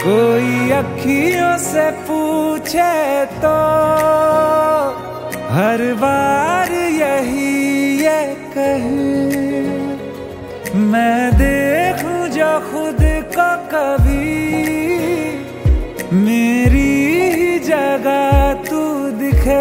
कोई अखियों से पूछे तो हर बार यही ये कहे, मैं देखूं जो खुद को कभी मेरी ही जगह तू दिखे।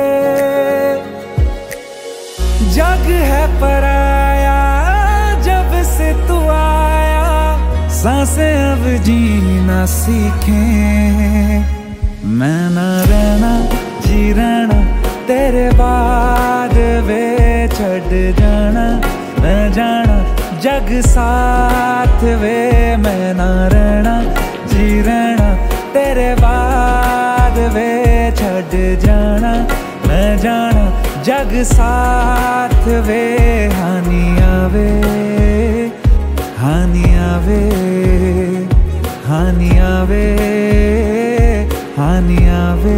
जग है पराया जब से तू आया, सांसें अब जीना सीखे। मैं ना रहना जी रहना तेरे बाद वे छड़ जाना, मैं जाना जग साथ वे। मैं ना रहना जी रहना तेरे बाद वे छड़ जाना, मैं जाना जग साथ वे। हानि आवे हानि आवे हानि आवे हानि आवे।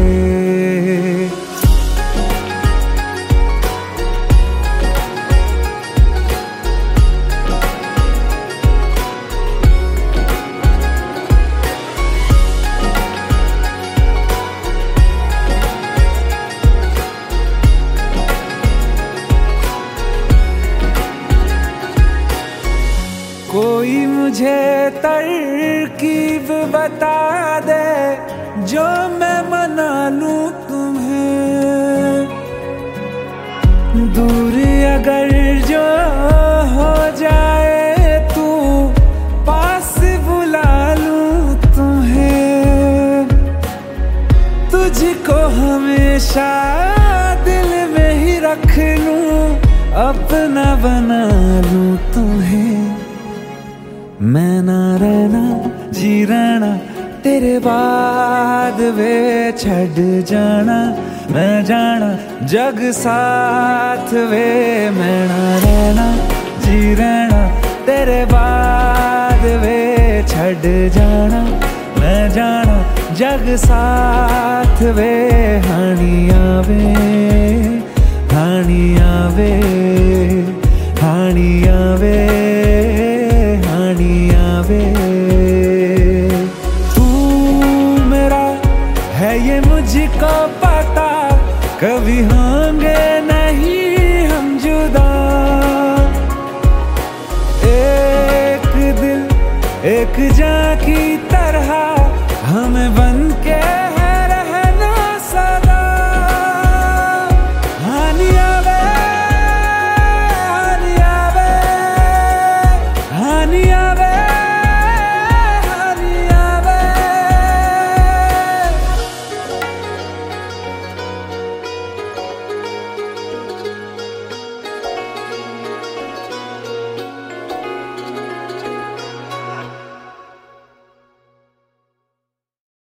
कोई मुझे तरकीब बता दे जो मैं मना लूं तुम्हें। दूर अगर जो हो जाए तू पास बुला लूं तुम्हें। तुझको हमेशा दिल में ही रख लूं, अपना बना लूं तुम्हें। मैं ना रहना जी रहना तेरे बाद वे छड़ जाना, मैं जाना जग साथ वे। मैं ना रहना जी रहना तेरे बाद वे छड़ जाना, मैं जाना जग साथ वे। हानि आवे हानि आवे हानि आवे हानि आवे। तू मेरा है ये मुझको पता, कभी होंगे नहीं हम जुदा। एक दिल एक जान की